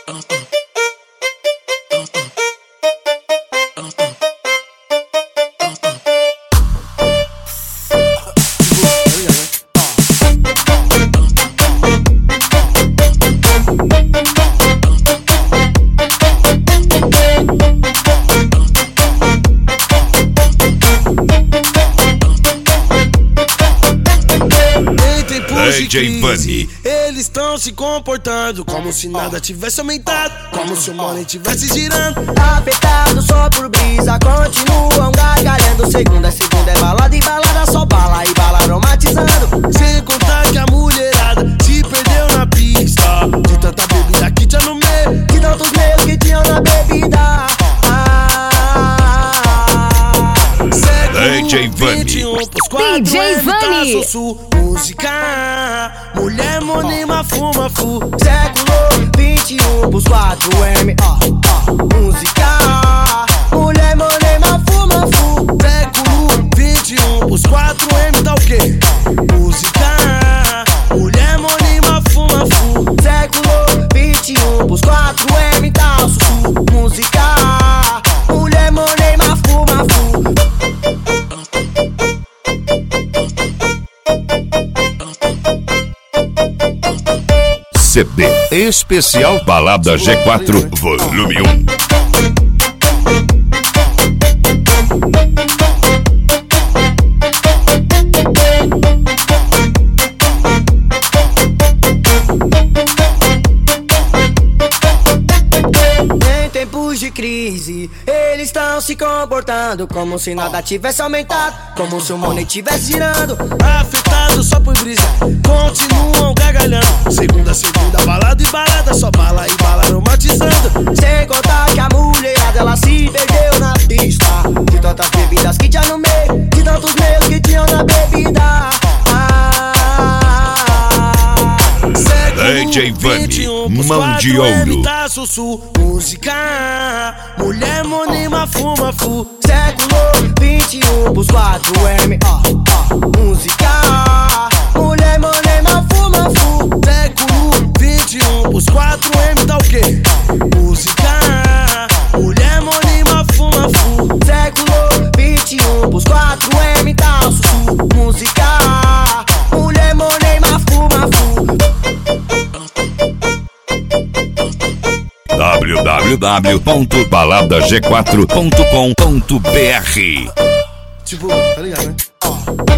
DJ Vani. Eles estão se comportando como se nada tivesse aumentado, como se o money tivesse girando. Afetado só por brisa, continuam gargalhando. Segunda é balada e balada, só bala e bala aromatizando. Sem contar que a mulherada se perdeu na pista, de tanta bebida que tinha no meio, de tantos meios que tinham na bebida. DJ Vani. DJ Vani. Música, mulher, money, mafuma, fu. Século 21 pros 4M. Música, mulher, money, mafuma, fu. Século 21 pros 4M, tá o quê? Música, mulher, money, mafuma, fu. Século 21 pros 4M, tá o sussu. Música, mulher, money, mafuma, fu. CD especial Balada G4 Volume 1. De crise, eles estão se comportando como se nada tivesse aumentado, como se o money tivesse girando. Afetado só por brisa, continuam gargalhando. Segunda, balada e balada, só bala e bala aromatizando. Sem contar que a mulherada ela se perdeu na pista, de tantas bebidas que tinha no meio, de tantos meios que tinham na bebida. DJ Vani, mão de ouro. Música, mulher, money, mafuma, fu. Século 21 pros 4M. Música, mulher, money, mafuma, fu. Século 21 pros 4M, tá o quê? Música, mulher, money, mafuma, fu. Século 21 pros 4M, tá o sussu. Música, mulher, money, mafuma, fu. www.baladag4.com.br. Tipo, tá ligado, né?